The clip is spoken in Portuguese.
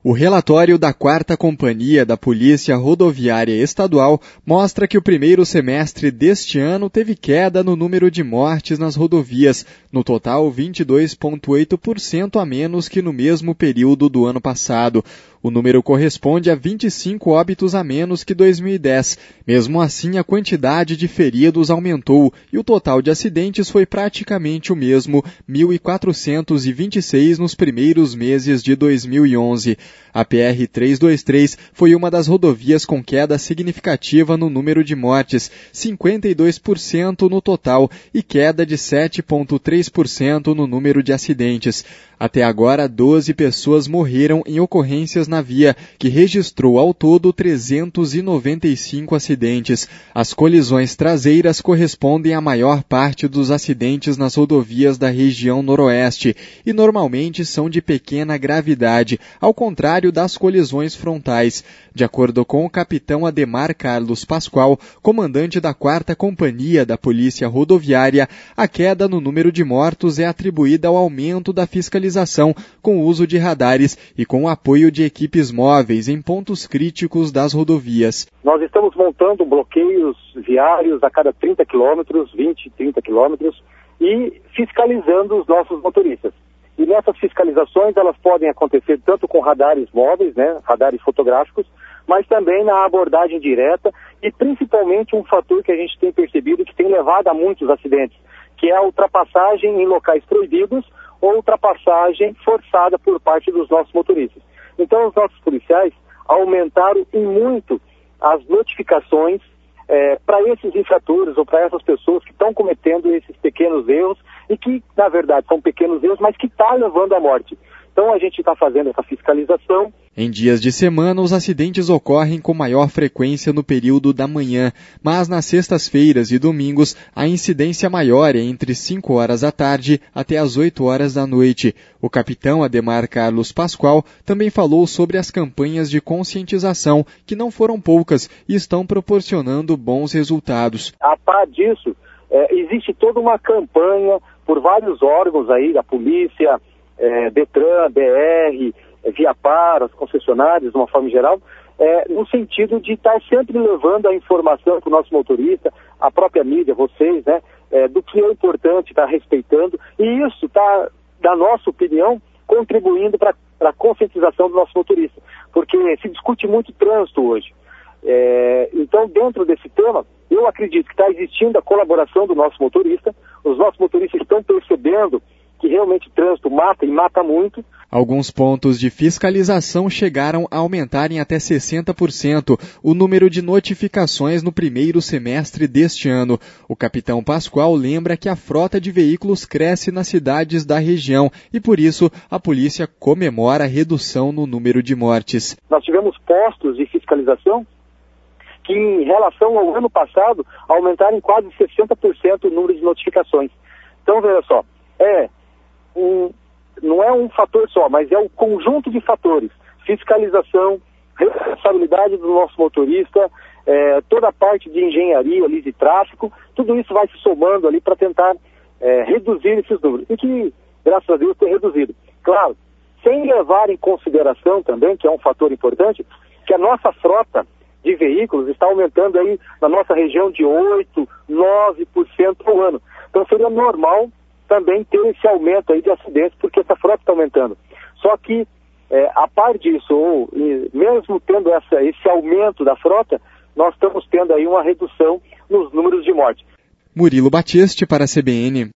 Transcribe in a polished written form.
O relatório da 4ª Companhia da Polícia Rodoviária Estadual mostra que o primeiro semestre deste ano teve queda no número de mortes nas rodovias, no total 22,8% a menos que no mesmo período do ano passado. O número corresponde a 25 óbitos a menos que 2010. Mesmo assim, a quantidade de feridos aumentou e o total de acidentes foi praticamente o mesmo, 1.426 nos primeiros meses de 2011. A PR-323 foi uma das rodovias com queda significativa no número de mortes, 52% no total, e queda de 7,3% no número de acidentes. Até agora, 12 pessoas morreram em ocorrências na via, que registrou ao todo 395 acidentes. As colisões traseiras correspondem à maior parte dos acidentes nas rodovias da região noroeste e normalmente são de pequena gravidade, ao contrário das colisões frontais. De acordo com o capitão Ademar Carlos Pascoal, comandante da 4ª Companhia da Polícia Rodoviária, a queda no número de mortos é atribuída ao aumento da fiscalização com o uso de radares e com o apoio de equipes móveis em pontos críticos das rodovias. Nós estamos montando bloqueios viários a cada 30 quilômetros, 20, 30 quilômetros, e fiscalizando os nossos motoristas. E nessas fiscalizações elas podem acontecer tanto com radares móveis, radares fotográficos, mas também na abordagem direta e principalmente um fator que a gente tem percebido que tem levado a muitos acidentes, que é a ultrapassagem em locais proibidos ou ultrapassagem forçada por parte dos nossos motoristas. Então os nossos policiais aumentaram em muito as notificações para esses infratores ou para essas pessoas que estão cometendo esses pequenos erros e que, na verdade, são pequenos erros, mas que estão levando à morte. Então a gente está fazendo essa fiscalização. Em dias de semana, os acidentes ocorrem com maior frequência no período da manhã, mas nas sextas-feiras e domingos a incidência maior é entre 5 horas da tarde até as 8 horas da noite. O capitão Ademar Carlos Pascoal também falou sobre as campanhas de conscientização, que não foram poucas e estão proporcionando bons resultados. A par disso, existe toda uma campanha por vários órgãos aí da polícia, Detran, BR, Viapar, as concessionárias, de uma forma geral, no sentido de estar sempre levando a informação para o nosso motorista, a própria mídia, vocês, do que é importante, estar respeitando, e isso está, na nossa opinião, contribuindo para a conscientização do nosso motorista, porque se discute muito trânsito hoje. Então, dentro desse tema, eu acredito que está existindo a colaboração do nosso motorista, os nossos motoristas estão percebendo que realmente o trânsito mata e mata muito. Alguns pontos de fiscalização chegaram a aumentar em até 60% o número de notificações no primeiro semestre deste ano. O capitão Pascoal lembra que a frota de veículos cresce nas cidades da região e, por isso, a polícia comemora a redução no número de mortes. Nós tivemos postos de fiscalização que, em relação ao ano passado, aumentaram em quase 60% o número de notificações. Então, veja só, não é um fator só, mas é um conjunto de fatores. Fiscalização, responsabilidade do nosso motorista, toda a parte de engenharia ali, de tráfego, tudo isso vai se somando ali para tentar reduzir esses números. E que, graças a Deus, tem reduzido. Claro, sem levar em consideração também, que é um fator importante, que a nossa frota de veículos está aumentando aí na nossa região de 8%, 9% ao ano. Então seria normal também ter esse aumento aí de acidentes, porque essa frota está aumentando. Só que, a par disso, ou mesmo tendo esse aumento da frota, nós estamos tendo aí uma redução nos números de morte. Murilo Batiste para a CBN.